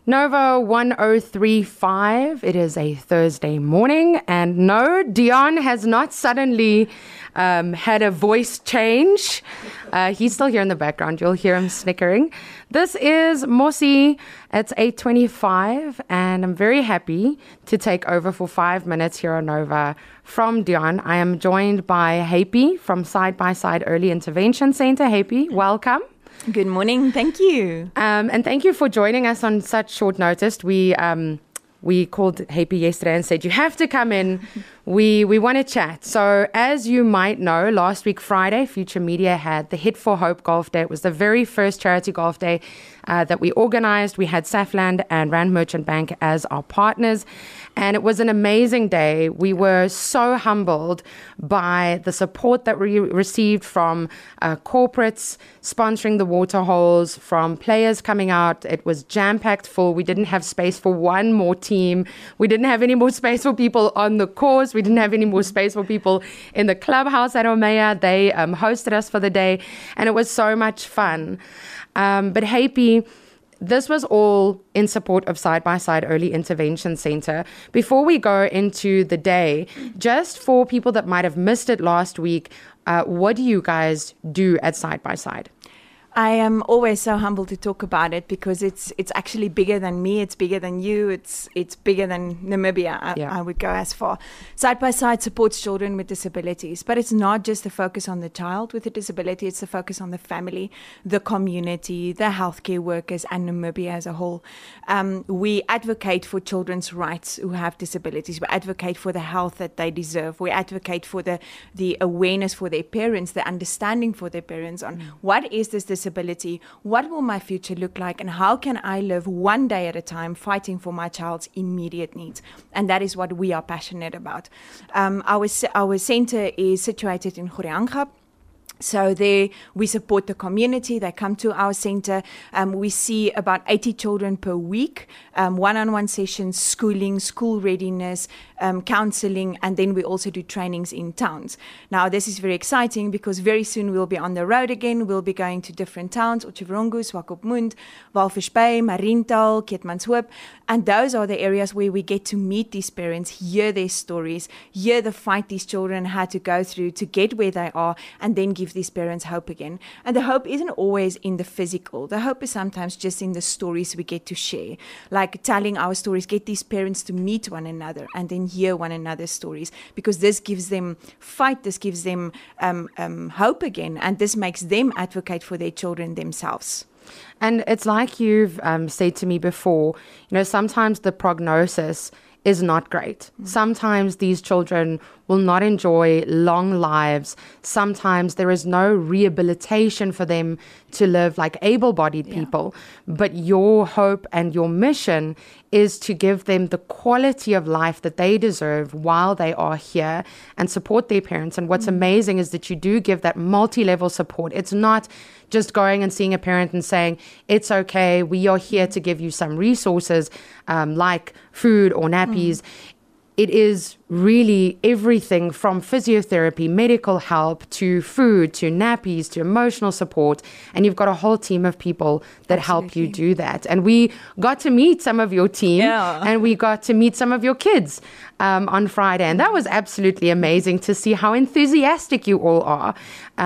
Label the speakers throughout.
Speaker 1: Nova 1035. It is a Thursday morning, and no, Dion has not suddenly had a voice change. He's still here in the background. You'll hear him snickering. This is Mosi. It's 8:25, and I'm very happy to take over for 5 minutes here on Nova from Dion. I am joined by Happy from Side by Side Early Intervention Center. Happy, welcome.
Speaker 2: Good morning. Thank you.
Speaker 1: And thank you for joining us on such short notice. We called Happy yesterday and said, you have to come in. We want to chat. So as you might know, last week, Friday, Future Media had the Hit for Hope Golf Day. It was the very first charity golf day that we organized. We had Safland and Rand Merchant Bank as our partners. And it was an amazing day. We were so humbled by the support that we received from corporates sponsoring the water holes, from players coming out. It was jam-packed full. We didn't have space for one more team. We didn't have any more space for people on the course. We didn't have any more space for people in the clubhouse at Omea. They hosted us for the day, and it was so much fun. But Happy, this was all in support of Side by Side Early Intervention Center. Before we go into the day, just for people that might have missed it last week, what do you guys do at Side by Side?
Speaker 2: I am always so humbled to talk about it because it's actually bigger than me. It's bigger than you. It's bigger than Namibia. I would go as far. Side by Side supports children with disabilities, but it's not just the focus on the child with a disability. It's the focus on the family, the community, the healthcare workers, and Namibia as a whole. We advocate for children's rights who have disabilities. We advocate for the health that they deserve. We advocate for the awareness for their parents, the understanding for their parents on what is this disability, what will my future look like, and how can I live one day at a time fighting for my child's immediate needs. And that is what we are passionate about. Our center is situated in Goreangab. So there we support the community. They come to our center. We see about 80 children per week, one-on-one sessions, schooling, school readiness, counseling, and then we also do trainings in towns. Now, this is very exciting because very soon we'll be on the road again. We'll be going to different towns, Otjiwarongo, Swakopmund, Walvis Bay, Mariental, Keetmanshoop, and those are the areas where we get to meet these parents, hear their stories, hear the fight these children had to go through to get where they are, and then give these parents hope again. And the hope isn't always in the physical. The hope is sometimes just in the stories we get to share, like telling our stories, get these parents to meet one another and then hear one another's stories, because this gives them fight, this gives them hope again, and this makes them advocate for their children themselves.
Speaker 1: And it's like you've said to me before, sometimes the prognosis is not great. Sometimes these children will not enjoy long lives. Sometimes there is no rehabilitation for them to live like able-bodied people. But your hope and your mission is to give them the quality of life that they deserve while they are here and support their parents. And what's amazing is that you do give that multi-level support. It's not just going and seeing a parent and saying, it's okay, we are here to give you some resources like food or nappies. It is really everything from physiotherapy, medical help, to food, to nappies, to emotional support. And you've got a whole team of people that help you do that. And we got to meet some of your team and we got to meet some of your kids on Friday. And that was absolutely amazing to see how enthusiastic you all are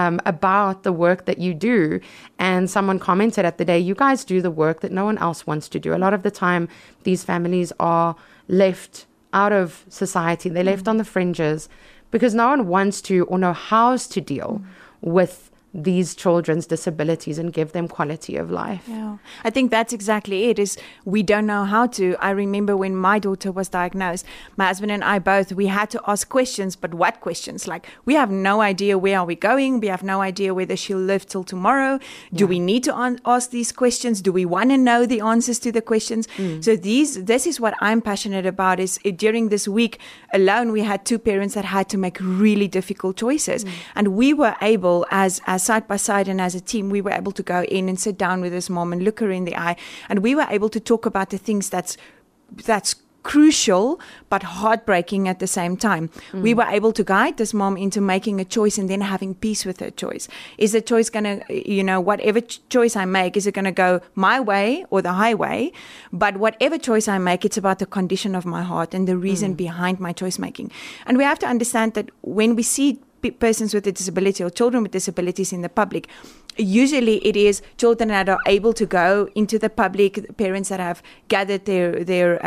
Speaker 1: about the work that you do. And someone commented at the day, you guys do the work that no one else wants to do. A lot of the time, these families are left out of society. They're left on the fringes because no one wants to or know how to deal with these children's disabilities and give them quality of life.
Speaker 2: Yeah, I think that's exactly it, is we don't know how to. I remember when my daughter was diagnosed, my husband and I both, we had to ask questions, but what questions? Like, we have no idea where are we going. We have no idea whether she'll live till tomorrow. Do we need to ask these questions? Do we want to know the answers to the questions? So this is what I'm passionate about, is during this week alone, we had two parents that had to make really difficult choices. And we were able, as Side by Side and as a team, we were able to go in and sit down with this mom and look her in the eye, and we were able to talk about the things that's crucial but heartbreaking at the same time. We were able to guide this mom into making a choice and then having peace with her choice. Is the choice going to, whatever choice I make, is it going to go my way or the highway? But whatever choice I make, it's about the condition of my heart and the reason behind my choice making. And we have to understand that when we see persons with a disability or children with disabilities in the public, usually it is children that are able to go into the public, parents that have gathered their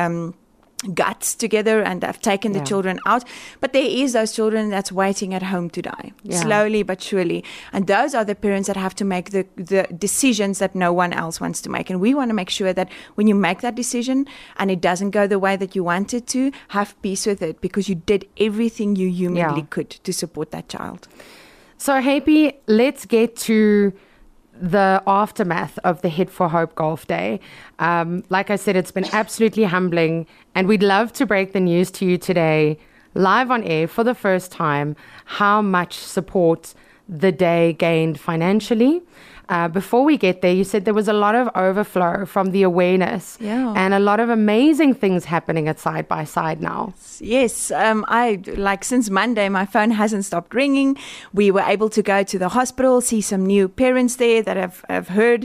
Speaker 2: guts together and have taken the children out. But there is those children that's waiting at home to die, slowly but surely. And those are the parents that have to make the decisions that no one else wants to make. And we want to make sure that when you make that decision and it doesn't go the way that you want it to, have peace with it, because you did everything you humanly could to support that child.
Speaker 1: So, Happy, let's get to the aftermath of the Hit for Hope Golf Day. Like I said, it's been absolutely humbling, and we'd love to break the news to you today, live on air for the first time, how much support the day gained financially. Before we get there, you said there was a lot of overflow from the awareness and a lot of amazing things happening at Side by Side now.
Speaker 2: Yes, since Monday, my phone hasn't stopped ringing. We were able to go to the hospital, see some new parents there that have heard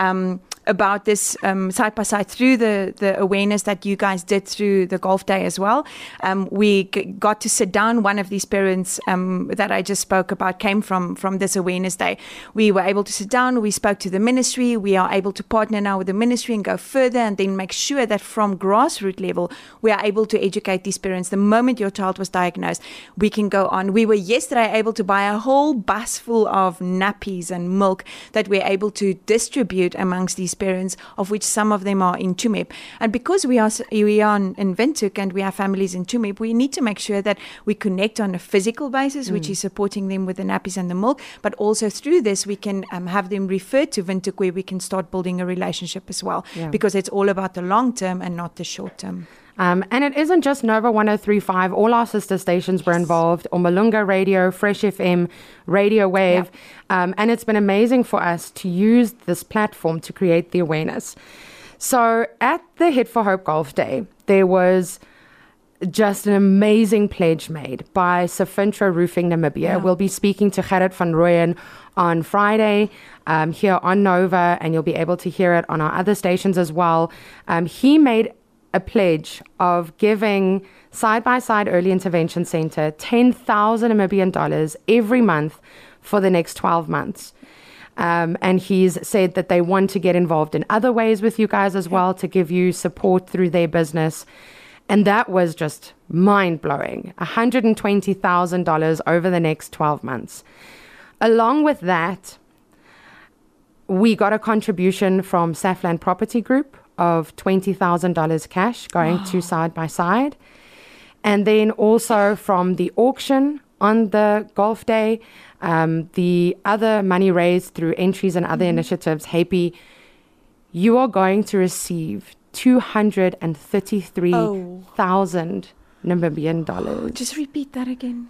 Speaker 2: about this Side by Side through the awareness that you guys did through the golf day as well. We got to sit down. One of these parents that I just spoke about came from this awareness day. We were able to sit down. We spoke to the ministry. We are able to partner now with the ministry and go further and then make sure that from grassroots level, we are able to educate these parents. The moment your child was diagnosed, we can go on. We were yesterday able to buy a whole bus full of nappies and milk that we're able to distribute amongst these parents, of which some of them are in Tsumeb. And because we are in Windhoek and we have families in Tsumeb, we need to make sure that we connect on a physical basis, which is supporting them with the nappies and the milk, but also through this we can have them referred to Windhoek, where we can start building a relationship as well, because it's all about the long term and not the short term.
Speaker 1: And it isn't just Nova 103.5. All our sister stations were involved. Umalunga Radio, Fresh FM, Radio Wave. And it's been amazing for us to use this platform to create the awareness. So at the Hit for Hope Golf Day, there was just an amazing pledge made by Safintro Roofing Namibia. We'll be speaking to Gerrit van Rooyen on Friday here on Nova, and you'll be able to hear it on our other stations as well. He made a pledge of giving Side by Side Early Intervention Center 10,000 Namibian dollars every month for the next 12 months. And he's said that they want to get involved in other ways with you guys as well, to give you support through their business. And that was just mind-blowing. $120,000 over the next 12 months. Along with that, we got a contribution from Safland Property Group of $20,000 cash going to Side by Side. And then also from the auction on the golf day, the other money raised through entries and other initiatives, Happy, you are going to receive 233,000 Namibian dollars.
Speaker 2: Just repeat that again.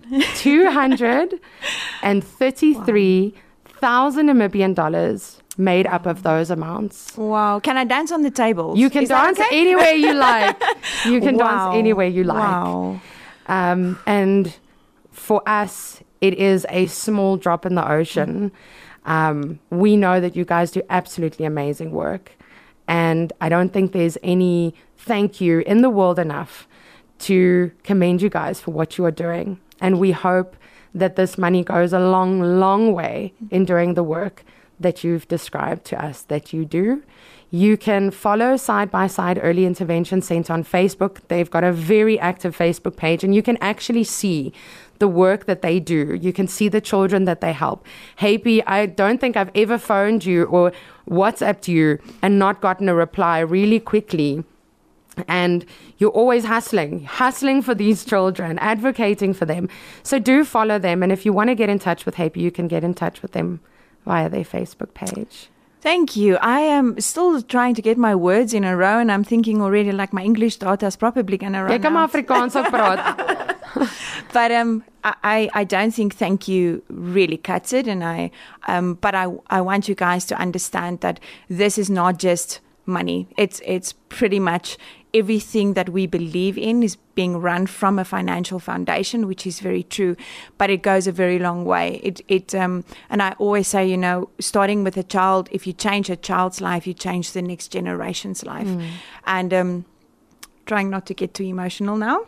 Speaker 1: 233,000 Namibian dollars made up of those amounts.
Speaker 2: Wow. Can I dance on the tables?
Speaker 1: You can dance anywhere you like. You can dance anywhere you like.
Speaker 2: Wow.
Speaker 1: And for us, it is a small drop in the ocean. We know that you guys do absolutely amazing work. And I don't think there's any thank you in the world enough to commend you guys for what you are doing. And we hope that this money goes a long, long way in doing the work that you've described to us that you do. You can follow Side by Side Early Intervention Center on Facebook. They've got a very active Facebook page, and you can actually see the work that they do. You can see the children that they help. Happy, I don't think I've ever phoned you or WhatsApped you and not gotten a reply really quickly. And you're always hustling for these children, advocating for them. So do follow them. And if you want to get in touch with Happy, you can get in touch with them via their Facebook page.
Speaker 2: Thank you. I am still trying to get my words in a row, and I'm thinking already like my English data is probably going to run out.
Speaker 1: Ek kan Afrikaans ook praat.
Speaker 2: But I don't think thank you really cuts it, and but I want you guys to understand that this is not just money. It's pretty much everything that we believe in is being run from a financial foundation, which is very true, but it goes a very long way. And I always say, starting with a child, if you change a child's life, you change the next generation's life. And trying not to get too emotional now.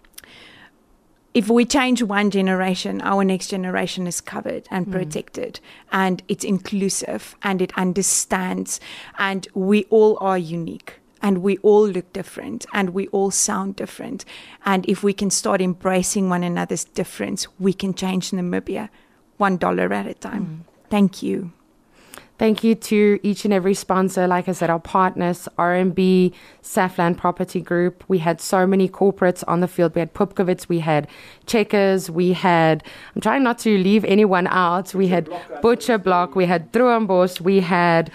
Speaker 2: If we change one generation, our next generation is covered and protected, and it's inclusive and it understands, and we all are unique. And we all look different and we all sound different. And if we can start embracing one another's difference, we can change Namibia $1 at a time. Thank you.
Speaker 1: Thank you to each and every sponsor. Like I said, our partners, RMB, Safland Property Group. We had so many corporates on the field. We had Pupkowitz, we had Checkers, we had, I'm trying not to leave anyone out. We had Butcher Block, we had Droombosch, we had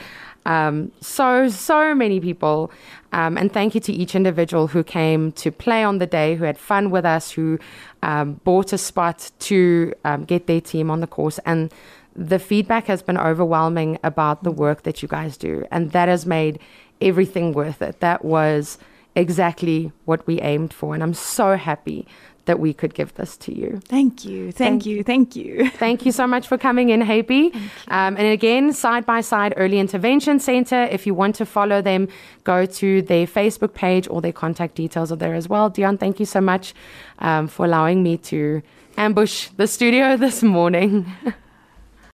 Speaker 1: so many people. And thank you to each individual who came to play on the day, who had fun with us, who bought a spot to get their team on the course. And the feedback has been overwhelming about the work that you guys do. And that has made everything worth it. That was exactly what we aimed for. And I'm so happy that we could give this to you.
Speaker 2: Thank you. Thank you. Thank
Speaker 1: you so much for coming in, Happy. And again, Side by Side Early Intervention Center. If you want to follow them, go to their Facebook page, or their contact details are there as well. Dion, thank you so much for allowing me to ambush the studio this morning.